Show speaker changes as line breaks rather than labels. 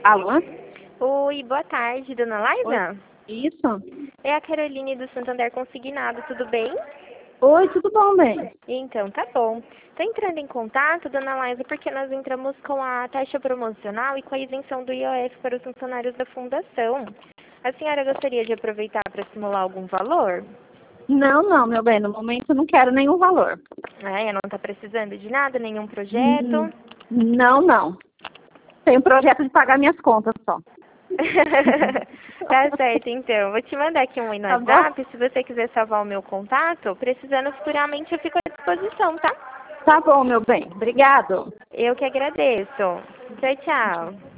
Alô?
Oi, boa tarde, dona
Oi.
Laisa?
Isso?
É a Caroline do Santander Consignado, tudo bem?
Oi, tudo bom, bem?
Então, tá bom. Tô entrando em contato, dona Laisa, porque nós entramos com a taxa promocional e com a isenção do IOF para os funcionários da fundação. A senhora gostaria de aproveitar para simular algum valor?
Não, meu bem, no momento eu não quero nenhum valor.
Não está precisando de nada, nenhum
Hum,
projeto?
Não. Tenho projeto de pagar minhas contas só.
Tá certo, então. Vou te mandar aqui um no
Tá bom?
WhatsApp, se você quiser salvar o meu contato, precisando futuramente eu fico à disposição, tá?
Tá bom, meu bem. Obrigado.
Eu que agradeço. Tchau, tchau.